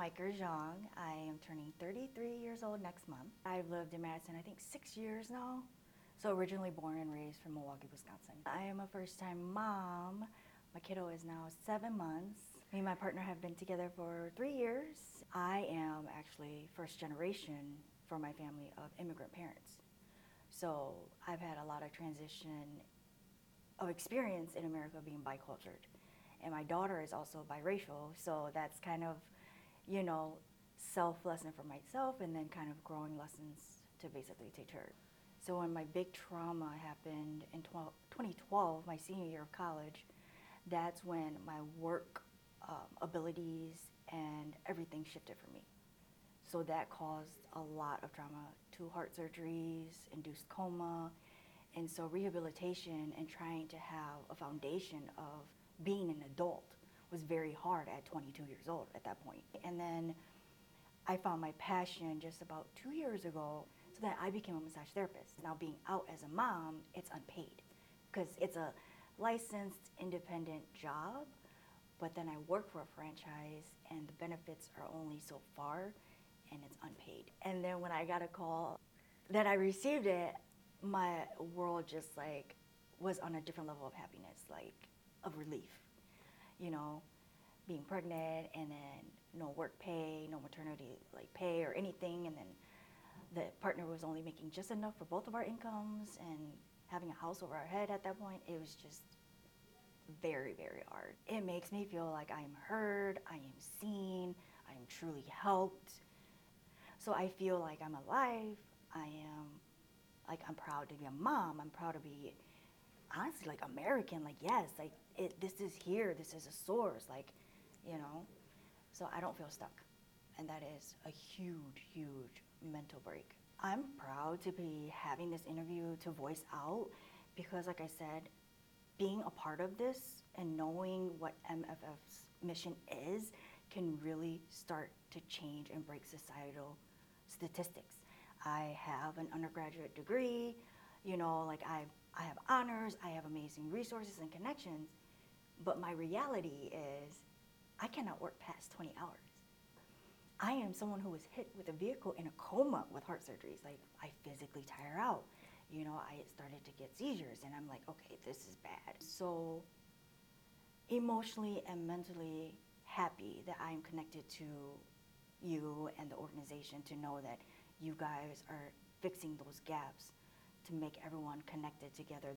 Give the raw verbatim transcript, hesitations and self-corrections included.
Micah Zhang. I am turning thirty-three years old next month. I've lived in Madison, I think, six years now. So originally born and raised from Milwaukee, Wisconsin. I am a first-time mom. My kiddo is now seven months. Me and my partner have been together for three years. I am actually first generation for my family of immigrant parents. So I've had a lot of transition of experience in America being bicultured. And my daughter is also biracial, so that's kind of, you know, self-lesson for myself and then kind of growing lessons to basically take her. So when my big trauma happened in twenty twelve, my senior year of college, that's when my work um, abilities and everything shifted for me. So that caused a lot of trauma, two heart surgeries, induced coma, and so rehabilitation and trying to have a foundation of being an adult was very hard at twenty-two years old at that point. And then I found my passion just about two years ago, so that I became a massage therapist. Now being out as a mom, it's unpaid because it's a licensed independent job, but then I work for a franchise and the benefits are only so far and it's unpaid. And then when I got a call that I received it, my world just like was on a different level of happiness, like of relief, you know, being pregnant and then no work pay, no maternity like pay or anything, and then the partner was only making just enough for both of our incomes and having a house over our head at that point. It was just very, very hard. It makes me feel like I am heard, I am seen, I am truly helped. So I feel like I'm alive, I am, like I'm proud to be a mom, I'm proud to be honestly like American, like yes, like it, this is here, this is a source, like, you know, so I don't feel stuck. And that is a huge, huge mental break. I'm proud to be having this interview to voice out because like I said, being a part of this and knowing what M F F's mission is can really start to change and break societal statistics. I have an undergraduate degree, you know, like I I have honors, I have amazing resources and connections, but my reality is I cannot work past twenty hours. I am someone who was hit with a vehicle in a coma with heart surgeries. Like I physically tire out. You know, I started to get seizures and I'm like, okay, this is bad. So emotionally and mentally happy that I'm connected to you and the organization to know that you guys are fixing those gaps to make everyone connected together.